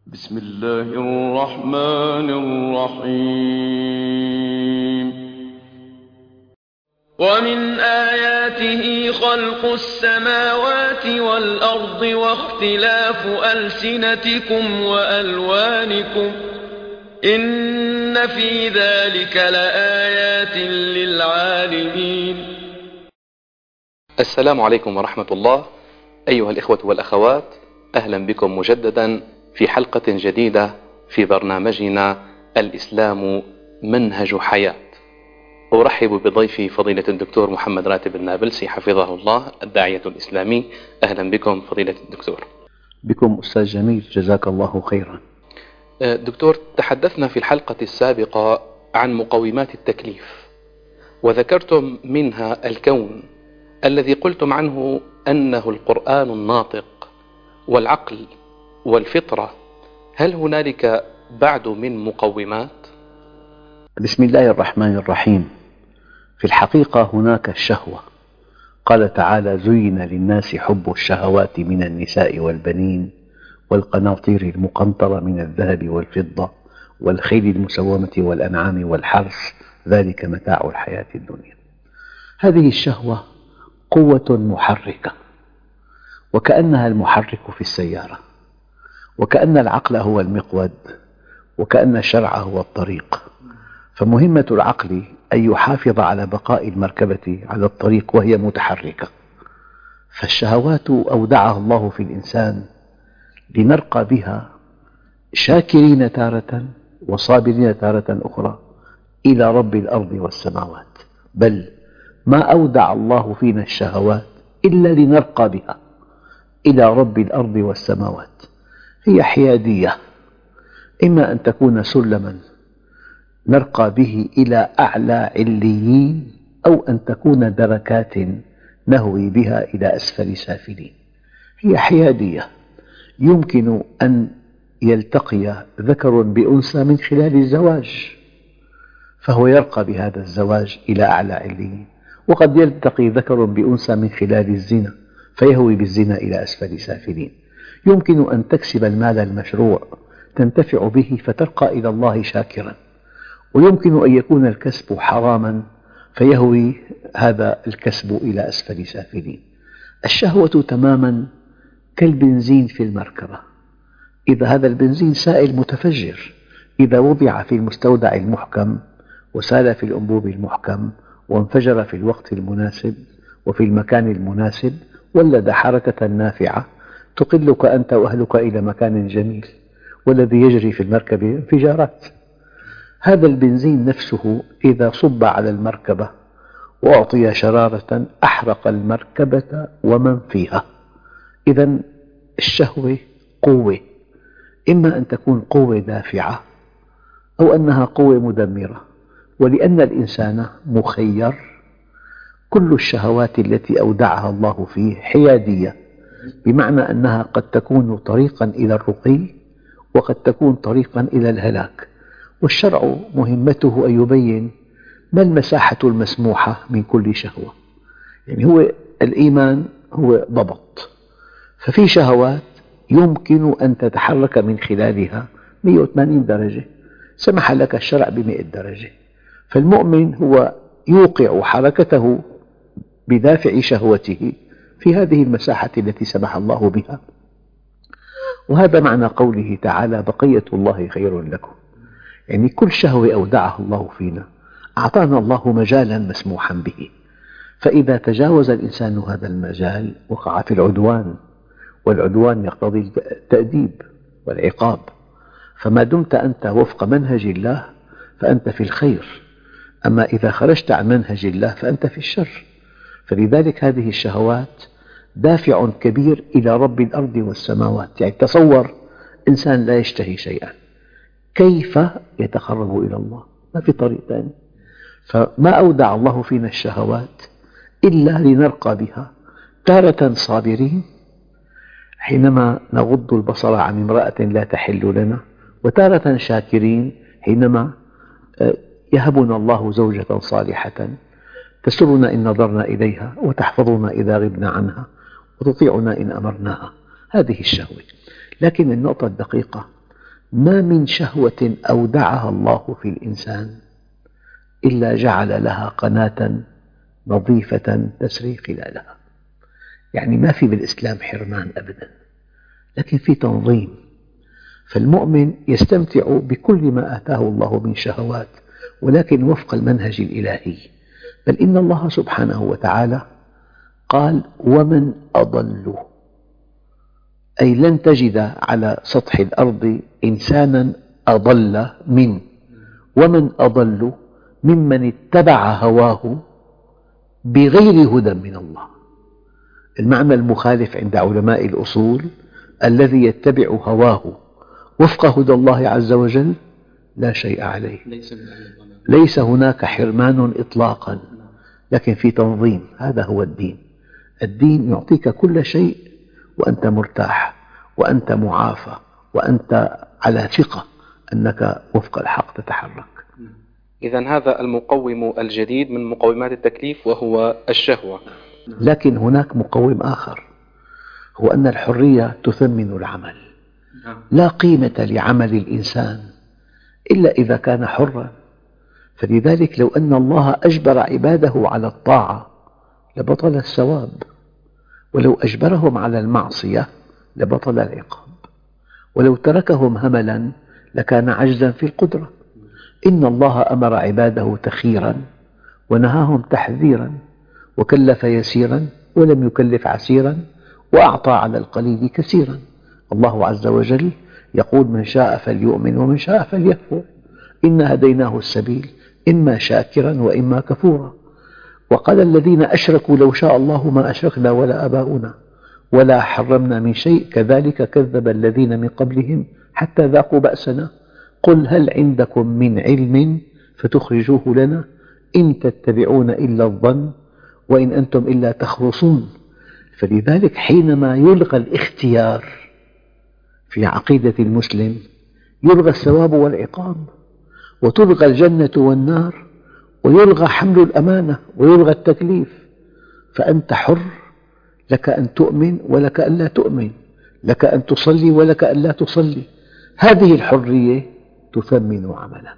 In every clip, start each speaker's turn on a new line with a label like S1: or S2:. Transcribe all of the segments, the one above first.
S1: بسم الله الرحمن الرحيم. ومن آياته خلق السماوات والأرض واختلاف ألسنتكم وألوانكم إن في ذلك لآيات للعالمين.
S2: السلام عليكم ورحمة الله. أيها الإخوة والأخوات، أهلا بكم مجددا في حلقة جديدة في برنامجنا الإسلام منهج حياة. أرحب بضيفي فضيلة الدكتور محمد راتب النابلسي حفظه الله، الداعية الإسلامي. أهلا بكم فضيلة الدكتور.
S3: بكم أستاذ جميل، جزاك الله خيرا.
S2: دكتور، تحدثنا في الحلقة السابقة عن مقومات التكليف، وذكرتم منها الكون الذي قلتم عنه أنه القرآن الناطق والعقل والفطرة. هل هنالك بعد من مقومات؟
S3: بسم الله الرحمن الرحيم. في الحقيقة هناك الشهوة. قال تعالى: زين للناس حب الشهوات من النساء والبنين والقناطير المقنطرة من الذهب والفضة والخيل المسومة والأنعام والحرث، ذلك متاع الحياة الدنيا. هذه الشهوة قوة محركة، وكأنها المحرك في السيارة، وكأن العقل هو المقود، وكأن الشرع هو الطريق. فمهمة العقل أن يحافظ على بقاء المركبة على الطريق وهي متحركة. فالشهوات أودعها الله في الإنسان لنرقى بها شاكرين تارة وصابرين تارة أخرى إلى رب الأرض والسماوات. بل ما أودع الله فينا الشهوات إلا لنرقى بها إلى رب الأرض والسماوات. هي حيادية، إما أن تكون سلما نرقى به إلى أعلى عليين، أو أن تكون دركات نهوي بها إلى أسفل سافلين. هي حيادية. يمكن أن يلتقي ذكر بأنثى من خلال الزواج، فهو يرقى بهذا الزواج إلى أعلى عليين، وقد يلتقي ذكر بأنثى من خلال الزنا فيهوي بالزنا إلى أسفل سافلين. يمكن أن تكسب المال المشروع تنتفع به فترقى إلى الله شاكرا، ويمكن أن يكون الكسب حراما فيهوي هذا الكسب إلى أسفل سافلين. الشهوة تماما كالبنزين في المركبة. إذا هذا البنزين سائل متفجر، إذا وضع في المستودع المحكم وسال في الأنبوب المحكم وانفجر في الوقت المناسب وفي المكان المناسب ولد حركة نافعة تقلك أنت وأهلك إلى مكان جميل. والذي يجري في المركب انفجارات. هذا البنزين نفسه إذا صب على المركبة وأعطي شرارة أحرق المركبة ومن فيها. إذن الشهوة قوة، إما أن تكون قوة دافعة أو أنها قوة مدمرة. ولأن الإنسان مخير، كل الشهوات التي أودعها الله فيه حيادية، بمعنى أنها قد تكون طريقا إلى الرقي وقد تكون طريقا إلى الهلاك. والشرع مهمته أن يبين ما المساحة المسموحة من كل شهوة. يعني هو الإيمان هو ضبط، ففي شهوات يمكن أن تتحرك من خلالها 180 درجة، سمح لك الشرع ب100 درجة. فالمؤمن هو يوقع حركته بدافع شهوته في هذه المساحة التي سمح الله بها. وهذا معنى قوله تعالى: بقية الله خير لكم. يعني كل شهوة أودعها الله فينا أعطانا الله مجالا مسموحا به، فإذا تجاوز الإنسان هذا المجال وقع في العدوان، والعدوان يقتضي التأديب والعقاب. فما دمت أنت وفق منهج الله فأنت في الخير، أما إذا خرجت عن منهج الله فأنت في الشر. فلذلك هذه الشهوات دافع كبير إلى رب الأرض والسماوات. يعني تصور إنسان لا يشتهي شيئا، كيف يتقرب إلى الله؟ ما في طريق ثاني. فما أودع الله فينا الشهوات إلا لنرقى بها، تارة صابرين حينما نغض البصر عن امرأة لا تحل لنا، وتارة شاكرين حينما يهبنا الله زوجة صالحة تسرنا إن نظرنا إليها وتحفظنا إذا غبنا عنها وتطيعنا إن أمرناها. هذه الشهوة. لكن النقطة الدقيقة ما من شهوة أودعها الله في الإنسان إلا جعل لها قناة نظيفة تسري خلالها. يعني ما في بالإسلام حرمان أبدا، لكن في تنظيم. فالمؤمن يستمتع بكل ما آتاه الله من شهوات، ولكن وفق المنهج الإلهي. بل إن الله سبحانه وتعالى قال: ومن أضل، أي لن تجد على سطح الأرض إنسانا أضل ومن أضل ممن اتبع هواه بغير هدى من الله. المعنى المخالف عند علماء الأصول: الذي يتبع هواه وفق هدى الله عز وجل لا شيء عليه، ليس هناك حرمان إطلاقا، لكن في تنظيم. هذا هو الدين. الدين يعطيك كل شيء وأنت مرتاح وأنت معافى وأنت على ثقة أنك وفق الحق تتحرك.
S2: إذن هذا المقوم الجديد من مقومات التكليف وهو الشهوة.
S3: لكن هناك مقوم آخر، هو أن الحرية تثمن العمل. لا قيمة لعمل الإنسان إلا إذا كان حرا. فلذلك لو أن الله أجبر عباده على الطاعة لبطل الثواب، ولو أجبرهم على المعصية لبطل العقاب، ولو تركهم هملا لكان عجزا في القدرة. إن الله أمر عباده تخيرا ونهاهم تحذيرا، وكلف يسيرا ولم يكلف عسيرا، وأعطى على القليل كثيرا. الله عز وجل يقول: من شاء فليؤمن ومن شاء فليكفر، إنا هديناه السبيل إما شاكرا وإما كفورا. وقال الذين أشركوا: لو شاء الله ما أشركنا ولا آباؤنا ولا حرمنا من شيء كذلك كذب الذين من قبلهم حتى ذاقوا بأسنا قل هل عندكم من علم فتخرجوه لنا إن تتبعون إلا الظن وإن أنتم إلا تخرصون. فلذلك حينما يلغى الاختيار في عقيدة المسلم يلغى الثواب والعقاب، وتلغى الجنة والنار، ويلغى حمل الأمانة، ويلغى التكليف. فأنت حر، لك أن تؤمن ولك أن لا تؤمن، لك أن تصلي ولك أن لا تصلي. هذه الحرية تثمن عملك.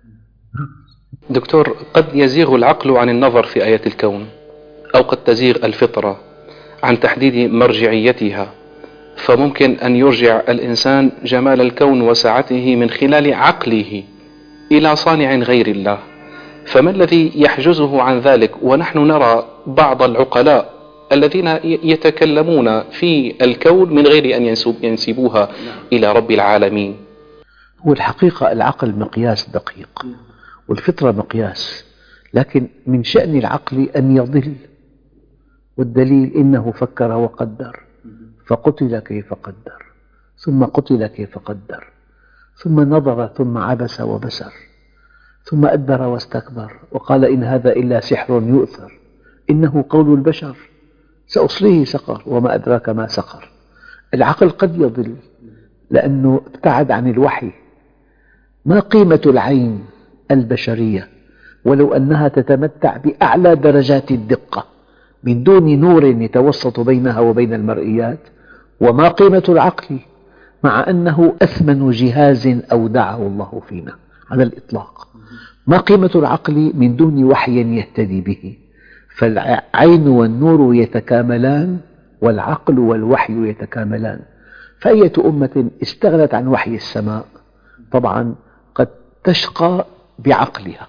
S2: دكتور، قد يزيغ العقل عن النظر في آيات الكون، أو قد تزيغ الفطرة عن تحديد مرجعيتها، فممكن أن يرجع الإنسان جمال الكون وسعته من خلال عقله إلى صانع غير الله. فما الذي يحجزه عن ذلك؟ ونحن نرى بعض العقلاء الذين يتكلمون في الكون من غير أن ينسبوها إلى رب العالمين.
S3: والحقيقة العقل مقياس دقيق، والفطرة مقياس، لكن من شأن العقل أن يضل. والدليل: إنه فكر وقدر فقتل كيف قدر ثم قتل كيف قدر ثم نظر ثم عبس وبسر ثم أدبر واستكبر وقال إن هذا إلا سحر يؤثر إنه قول البشر سأصليه سقر وما أدراك ما سقر. العقل قد يضل لأنه ابتعد عن الوحي. ما قيمة العين البشرية ولو أنها تتمتع بأعلى درجات الدقة من دون نور يتوسط بينها وبين المرئيات؟ وما قيمة العقل مع أنه أثمن جهاز أودعه الله فينا على الإطلاق؟ ما قيمة العقل من دون وحي يهتدي به؟ فالعين والنور يتكاملان، والعقل والوحي يتكاملان. فأية أمة استغنت عن وحي السماء طبعا قد تشقى بعقلها.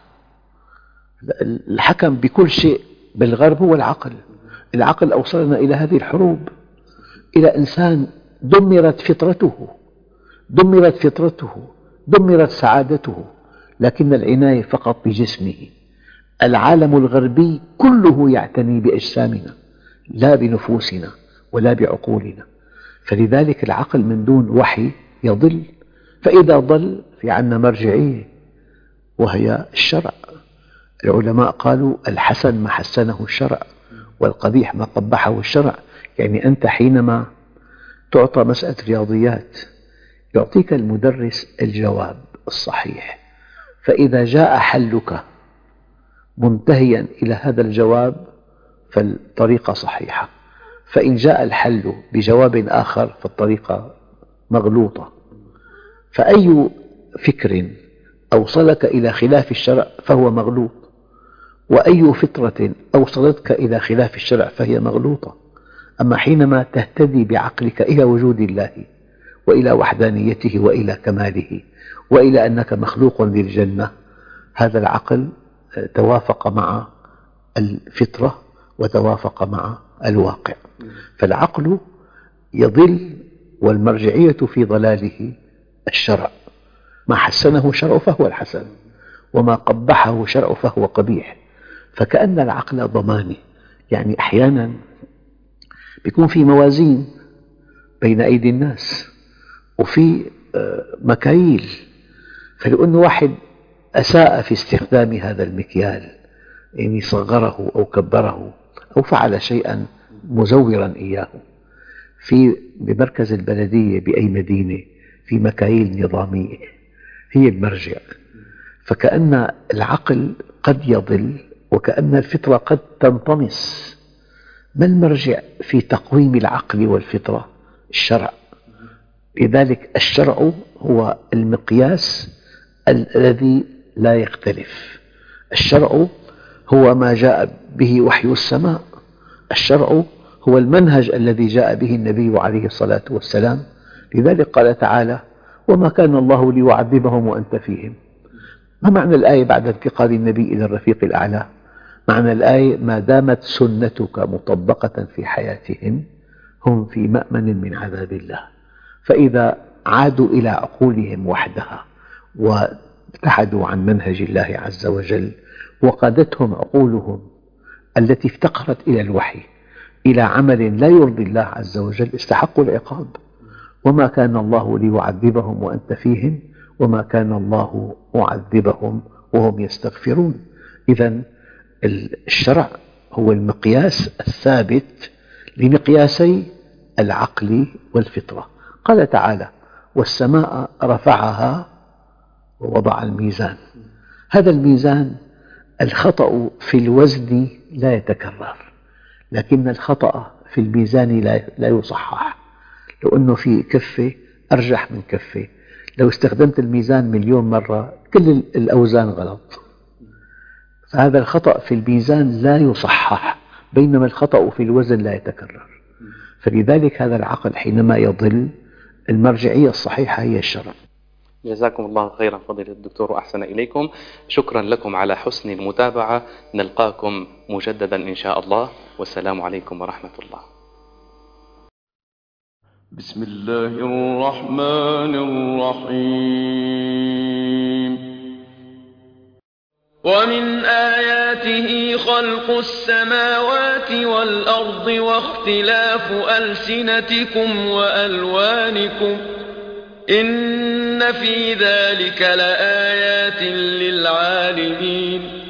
S3: الحكم بكل شيء بالغرب هو العقل. العقل أوصلنا إلى هذه الحروب، إلى إنسان دمرت فطرته، دمرت سعادته، لكن العناية فقط بجسمه. العالم الغربي كله يعتني بأجسامنا لا بنفوسنا ولا بعقولنا. فلذلك العقل من دون وحي يضل، فإذا ضل في عنا مرجعية وهي الشرع. العلماء قالوا الحسن ما حسنه الشرع والقبيح ما قبحه الشرع. يعني أنت حينما تعطى مسألة رياضيات يعطيك المدرس الجواب الصحيح، فإذا جاء حلك منتهيا إلى هذا الجواب فالطريقة صحيحة، فإن جاء الحل بجواب آخر فالطريقة مغلوطة. فأي فكر أوصلك إلى خلاف الشرع فهو مغلوط، وأي فطرة أوصلتك إلى خلاف الشرع فهي مغلوطة. أما حينما تهتدي بعقلك إلى وجود الله وإلى وحدانيته وإلى كماله وإلى أنك مخلوق للجنة، هذا العقل توافق مع الفطرة وتوافق مع الواقع. فالعقل يضل، والمرجعية في ضلاله الشرع. ما حسنه الشرع فهو الحسن، وما قبحه الشرع فهو قبيح. فكأن العقل ضماني. يعني أحيانا يكون في موازين بين أيدي الناس وفي مكاييل، فلو أن واحد أساء في استخدام هذا المكيال، يعني صغره أو كبره أو فعل شيئا مزورا إياه، بمركز البلدية بأي مدينة في مكاييل نظامية هي المرجع. فكأن العقل قد يضل، وكأن الفطرة قد تنطمس. ما المرجع في تقويم العقل والفطرة؟ الشرع. لذلك الشرع هو المقياس الذي لا يختلف. الشرع هو ما جاء به وحي السماء. الشرع هو المنهج الذي جاء به النبي عليه الصلاة والسلام. لذلك قال تعالى: وما كان الله ليعذبهم وأنت فيهم. ما معنى الآية بعد انتقال النبي إلى الرفيق الأعلى؟ معنى الآية: ما دامت سنتك مطبقة في حياتهم هم في مأمن من عذاب الله. فإذا عادوا إلى عقولهم وحدها وابتعدوا عن منهج الله عز وجل، وقادتهم عقولهم التي افتقرت إلى الوحي إلى عمل لا يرضي الله عز وجل، استحقوا العقاب. وما كان الله ليعذبهم وأنت فيهم وما كان الله معذبهم وهم يستغفرون. إذن الشرع هو المقياس الثابت لمقياسي العقل والفطرة. قال تعالى: والسماء رفعها ووضع الميزان. هذا الميزان الخطأ في الوزن لا يتكرر، لكن الخطأ في الميزان لا يصحح. لو أنه في كفة أرجح من كفة، لو استخدمت الميزان مليون مرة كل الأوزان غلط. فهذا الخطأ في الميزان لا يصحح، بينما الخطأ في الوزن لا يتكرر. فلذلك هذا العقل حينما يضل، المرجعية الصحيحة هي الشرع.
S2: جزاكم الله خيرا فضيلة الدكتور وأحسن إليكم. شكرا لكم على حسن المتابعة. نلقاكم مجددا إن شاء الله، والسلام عليكم ورحمة الله.
S1: بسم الله الرحمن الرحيم. ومن آياته خلق السماوات والأرض واختلاف ألسنتكم وألوانكم إن في ذلك لآيات للعالمين.